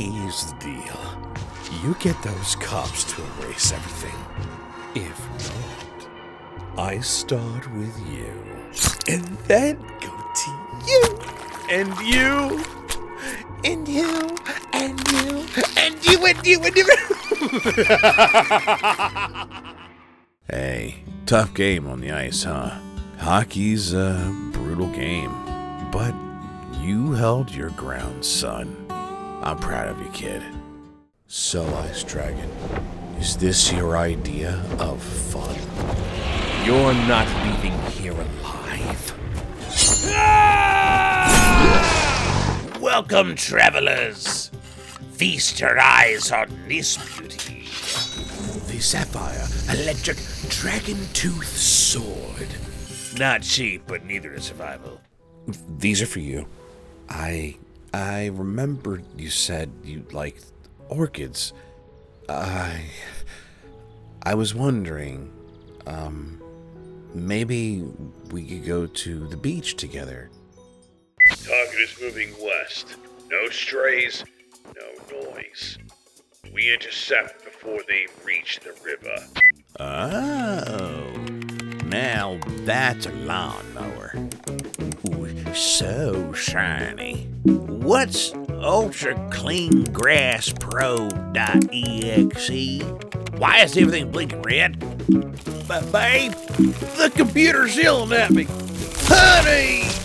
Here's the deal. You get those cops to erase everything. If not, I start with you. And then go to you. And you. And you. And you. And you. And you. And you. Hey, tough game on the ice, huh? Hockey's a brutal game. But you held your ground, son. I'm proud of you, kid. So, Ice Dragon, is this your idea of fun? You're not leaving here alive. Welcome, travelers. Feast your eyes on this beauty. The Sapphire Electric Dragon Tooth Sword. Not cheap, but neither is survival. These are for you. I remember you said you liked orchids. I was wondering, maybe we could go to the beach together. Target is moving west. No strays, no noise. We intercept before they reach the river. Oh, now that's a lawnmower. Ooh, so shiny. What's Ultra Clean Grass Pro.exe? Why is everything blinking red? But babe, the computer's yelling at me. Honey!